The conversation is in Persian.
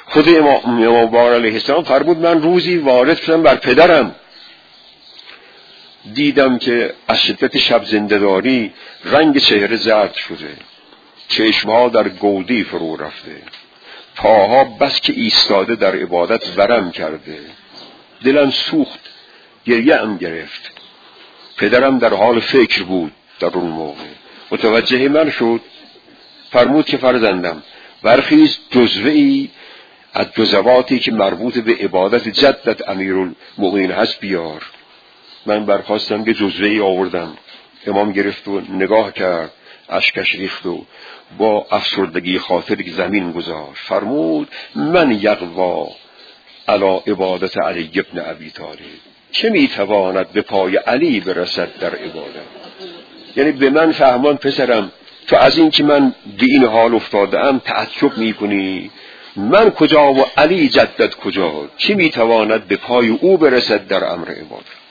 خود امام باقر علیه السلام فرمود من روزی وارد شدم بر پدرم، دیدم که از شدت شب زنده‌داری رنگ چهره زرد شده، چشمها در گودی فرو رفته، پاها بس که ایستاده در عبادت ورم کرده. دلم سوخت، گریه‌ام گرفت. پدرم در حال فکر بود در اون موقع، متوجه من شد، فرمود که فرزندم برخیز جزوه‌ای از جزواتی که مربوط به عبادت جدت امیرالمومنین هست بیار. من برخواستم که جزوه‌ای آوردم. امام گرفت و نگاه کرد، اشکش ریخت و با افسردگی خاطر زمین گذاشت. فرمود من یقوا علی عبادت علی ابن ابی طالب، چه میتواند به پای علی برسد در عبادت؟ یعنی به من فهمان پسرم تو از این که من به این حال افتادم تعجب میکنی، من کجا و علی جدت کجا؟ چه میتواند به پای او برسد در امر عبادت؟